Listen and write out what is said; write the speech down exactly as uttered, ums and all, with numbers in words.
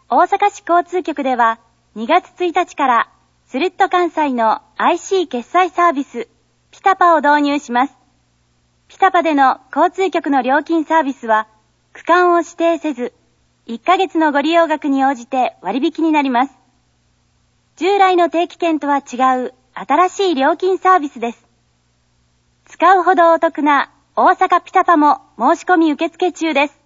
大阪市交通局ではにがつついたちからスレッド関西の アイシー 決済サービスピタパを導入します。ピタパでの交通局の料金サービスは区間を指定せずいっかげつのご利用額に応じて割引になります。従来の定期券とは違う新しい料金サービスです。使うほどお得な大阪ピタパも申し込み受付中です。